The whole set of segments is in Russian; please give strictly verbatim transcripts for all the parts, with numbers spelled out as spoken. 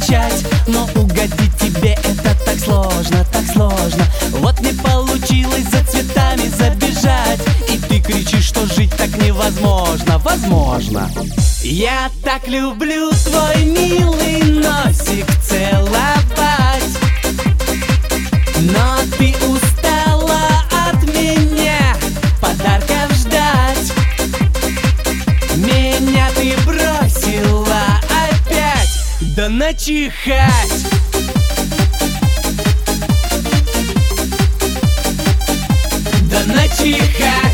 получать, но угодить тебе это так сложно, так сложно. Вот не получилось за цветами забежать, и ты кричишь, что жить так невозможно. Возможно. Я так люблю твой милый носик целовать, но ты устала от меня подарков ждать. Меня ты бросила опять, да начихать. Да начихать.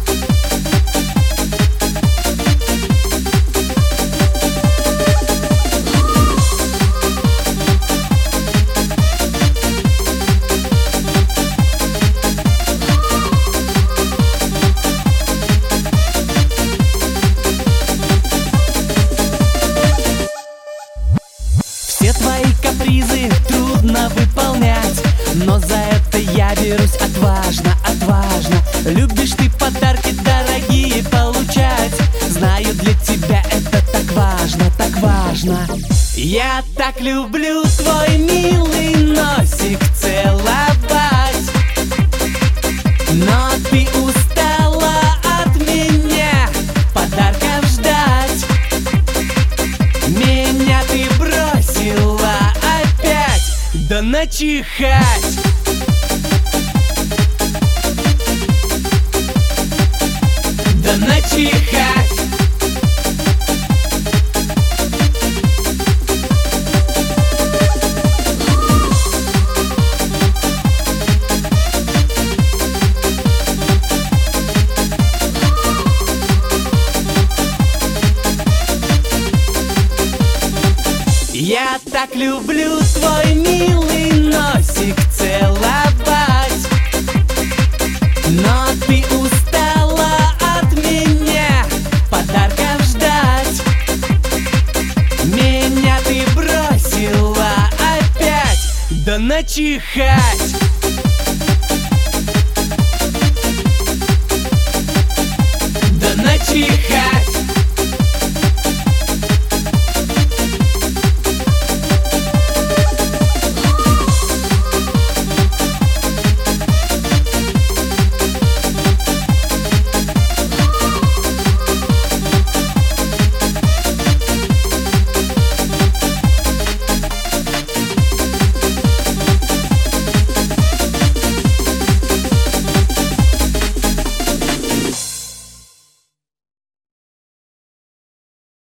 Все твои капризы трудно выполнять, но за это я берусь отважно, отважно. Любишь ты подарки дорогие получать, знаю, для тебя это так важно, так важно. Я так люблю твой милый носик целовать, но ты устала от меня подарков ждать. Меня ты бросила опять, да начихать. Да начихать. Я так люблю твой милый носик целовать, но ты устала от меня подарков ждать. Меня ты бросила опять, да начихать. Да начихать.